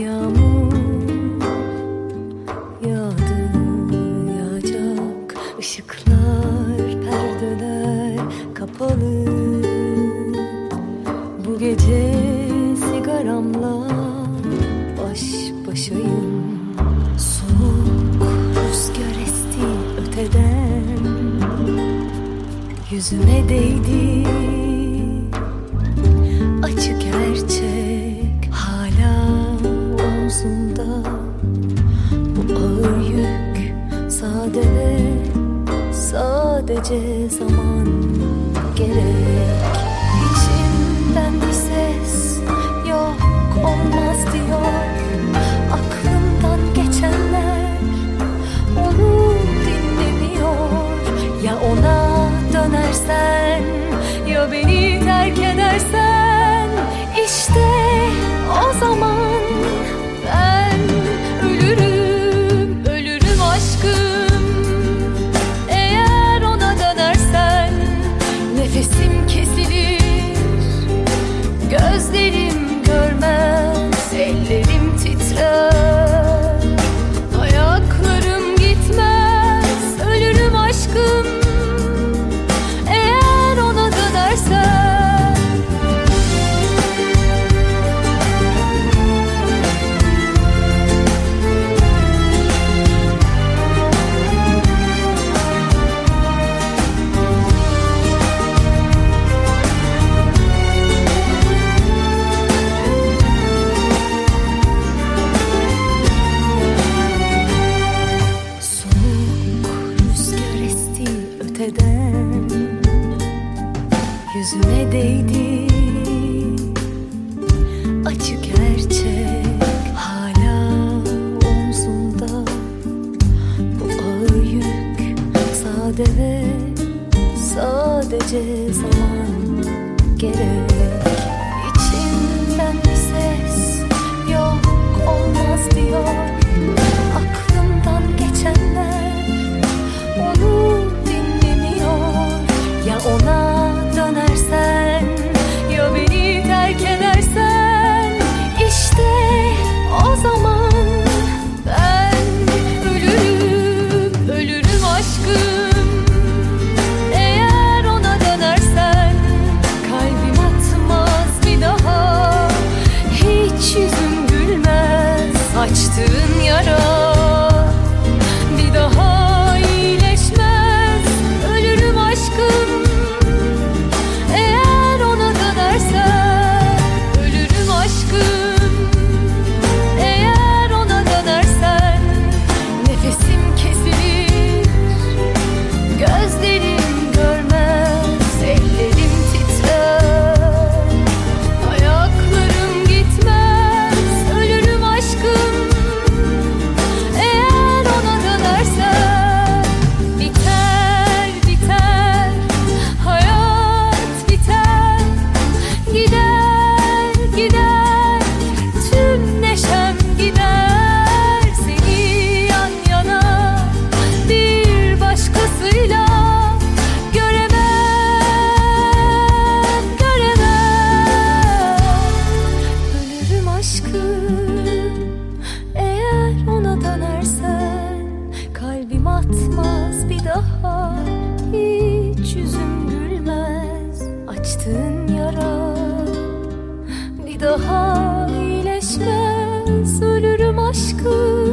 Yağmur yağdı, yağacak. Işıklar, perdeler kapalı. Bu gece sigaramla baş başayım. Soğuk rüzgar esti öteden, yüzüme değdi. Acı gerçek hala omzumda. Bu ağır yük sadece zaman gerek. İçimden bir ses yok olmaz diyor. Aklımdan geçenler onu dinlemiyor. Ya ona dönersen, ya beni terk edersen, işte o zaman ben ölürüm, ölürüm aşkım. Eğer ona dönersen nefesim kesilir, gözlerim görmez, ellerim titrer, ayaklarım gitmez, ölürüm aşkım. Eğer ona dönersen. Yüzüme değdi. Acı gerçek hala omzumda. Bu ağır yük sadece zaman gerek. İçimden bir ses yok olmaz diyor. Aklımdan geçenler onu dinlemiyor. Ya ona dönersen, ya beni terk edersen, işte o zaman ben ölürüm, ölürüm aşkım. Eğer ona dönersen kalbim atmaz bir daha, hiç yüzüm gülmez. Açtığın yara bir daha iyileşmez, ölürüm aşkım. Eğer ona dönersen kalbim atmaz bir daha, hiç yüzüm gülmez. Açtığın yara bir daha iyileşmez, ölürüm aşkım.